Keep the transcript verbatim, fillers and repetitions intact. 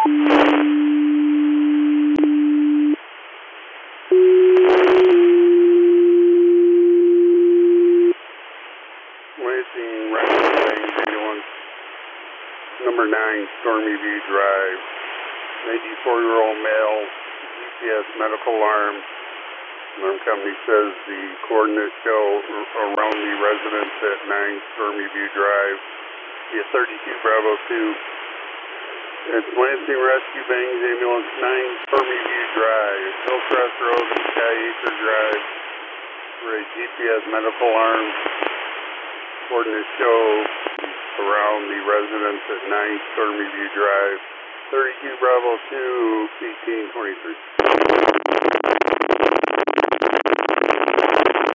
Lansing Rescue Bangs Ambulance, number nine, Stormy View Drive. ninety-four-year-old male, G P S medical alarm. Alarm company says the coordinates show around the residence at nine Stormy View Drive. Be a thirty-two Bravo two. It's Lansing Rescue Bangs Ambulance nine Stormy View Drive. Hillcrest Road and Sky Acre Drive for a G P S medical alarm. Coordinates show around the residence at nine Stormy View Drive. thirty-two Bravo two, eighteen twenty-three.